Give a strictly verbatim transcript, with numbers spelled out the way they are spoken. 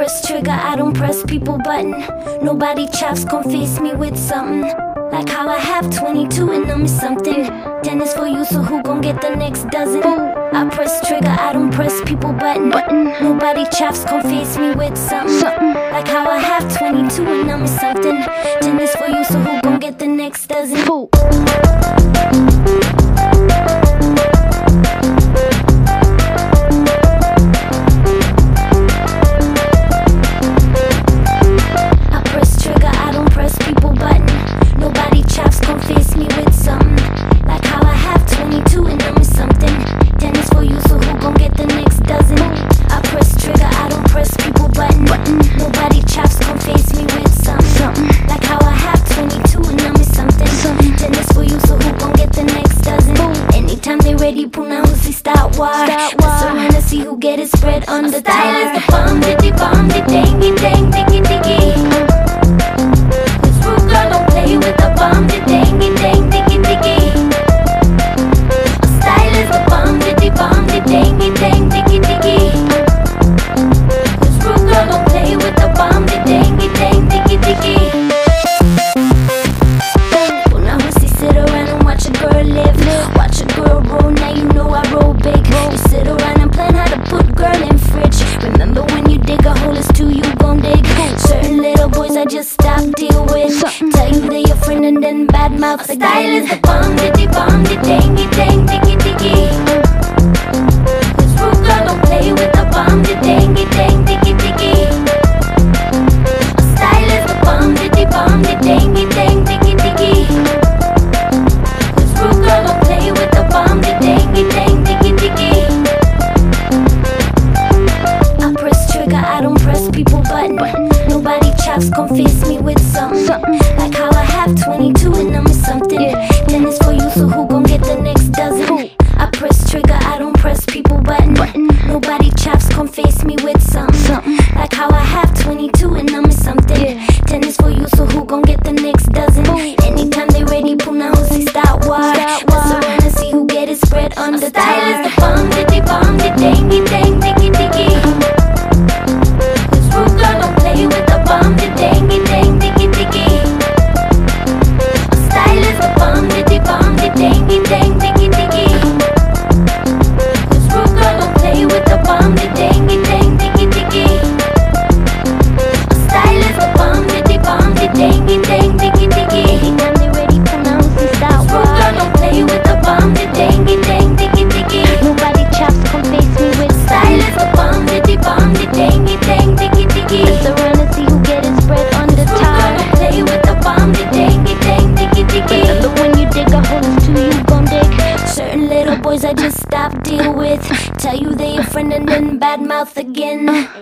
press trigger, I don't press people button. Nobody chops, confess me with something. Like how I have twenty-two and them is something. Ten is for you, so who gon' get the next dozen? I press trigger, I don't press people button. Nobody chops, confess me with something. Like how I have twenty-two and them is something. Ten is for you, so who gon' get the next dozen? Confess me with something. Like how I have twenty-two and them is something. Ten is for you, so who gon' get the next dozen? I press trigger, I don't press people button. Nobody chops, confess me with something. Like how I have twenty-two and them is something. Ten is for you, so who gon' get the next dozen? Anytime they ready, pronounce it, start war. Mess around and see who get it spread on the style is the bomb, diddy bomb, diddy dangy dang, diggy diggy. This rude girl don't play with the bomb, diddy dangy dang, diggy diggy. My style is the bomb, diddy bomb, diddy dangy dang, diggy diggy. This rude girl don't play with the bomb, diddy dangy dang, diggy diggy. Well now pussy sit around and watch a girl live. Watch a girl roll, now you know I roll big. You sit around and plan how to put girl in fridge. Remember when you dig a hole, it's two you gon' dig. Certain little boys I just stop deal with. Tell you they your friend and then bad mouth again. Style is the bomb, diddy bomb, diddy dangy dang, diggy diggy. This rude girl don't play with the bomb, diddy dangy dang, diggy diggy. My style is the bomb, diddy bomb, diddy dangy dang, diggy diggy. This rude girl don't play with the bomb, diddy dangy dang, diggy diggy. I press trigger, I don't press people button. Nobody chops, confess me with something. Like how I have twenty-two and them is something. Ten is for you, so who gon' get the next dozen? I press trigger, I don't press people button. Nobody chops, confess me with something. Like how I have twenty-two and them is something. Ten is for you, so who gon' get the next dozen? Anytime they ready, pronounce it, start war. Mess around and see who get it spread on the style is the bomb, diddy bomb, diddy dangy dang, diggy diggy. This rude girl don't play with the bomb, diddy dangy dang, diggy diggy. My style is the bomb, diddy bomb, diddy dangy dang, diggy diggy. This rude girl don't play with the bomb, diddy dangy dang, diggy diggy. My style is the bomb, diddy bomb, diddy dangy dang, diggy diggy. Anytime they ready, pronounce it, start war. This rude girl don't play with the bomb, diddy dangy dang, diggy diggy. Nobody chops, confess me with style is the bomb, diddy bomb, diddy dangy dang, diggy diggy. Mess around and see who get it spread on the top. Don't play with the bomb, diddy dangy dang, diggy diggy. Remember when you dig a hole, it's two you gon' dig. Certain little boys I just stop deal with. Tell you they your friend and then bad mouth again.